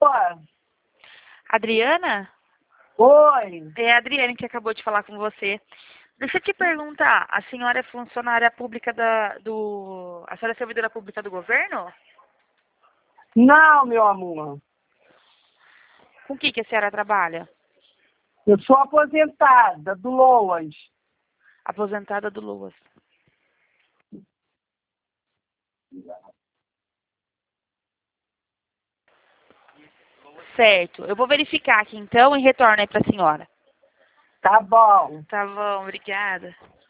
Pô, Adriana? oi. É a Adriane que acabou de falar com você. Deixa eu te perguntar, a senhora é funcionária pública a senhora é servidora pública do governo? Não, meu amor. Com o que a senhora trabalha? Eu sou aposentada do Loas. Aposentada do Luas. Certo. Eu vou verificar aqui então e retorno aí para a senhora. Tá bom. Tá bom, obrigada.